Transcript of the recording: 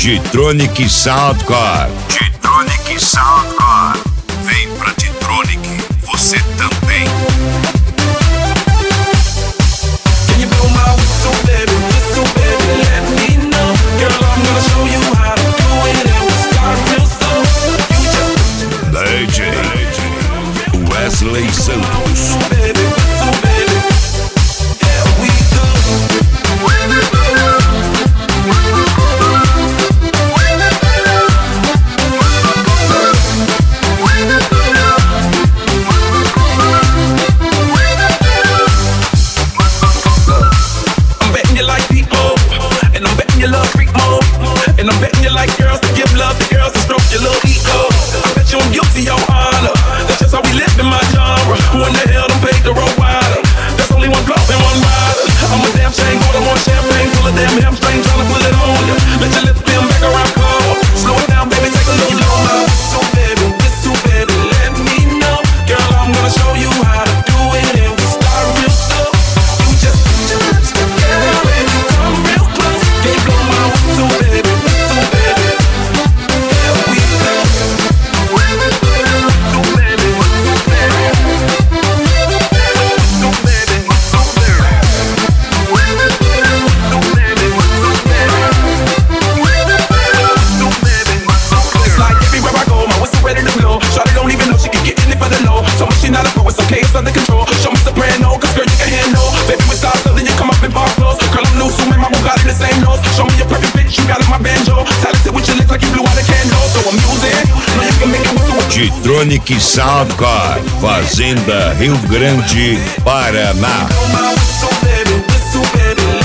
G-Tronic Soundcore. G-Tronic Soundcore. Vem pra G-Tronic, você também. Can you blow my whistle, baby, let me know. Girl, I'm gonna show you how to do it and we'll start real slow. You just DJ Wesley Santos. baby, whistle, baby. Yeah, we go. I'm betting you like people, and I'm betting you love freak mode, and I'm betting you like girls to give love to girls to stroke your little ego. I bet you I'm guilty, your honor. That's just how we live in my genre. Who in the hell done paved the road wider? There's only one blow and one rider. I'm a damn shame, go to more champagne, full of damn hamstring, trying to put it on you. Let your lips spin back around cold. Slow it down, baby, take a little low. Whistle, baby, let me know. Girl, I'm gonna show you how to do it, and we start real slow. You just put your lips together and you come real close. Can you blow my whistle, baby, whistle, baby? Yeah, we go. Whistle, baby, whistle, baby. Whistle, baby, whistle, baby. Whistle, baby, whistle, baby. Whistle, baby, whistle, baby. It's like everywhere I go, my whistle ready to blow. Shawty don't even know she can get in it for the low. So much she not a pro, it's okay, it's under control. Show me soprano, cause girl you can handle. Baby with style, so then you come up in bar clothes. Girl I'm new, so my Bugatti the same nose. Show me your perfect pitch, you got in my banjo. Talented with your lips like you blew out a candle. So I'm using, know you can make it whistle with G-Tronic Soundcore. Fazenda Rio Grande, Paraná. my whistle, baby,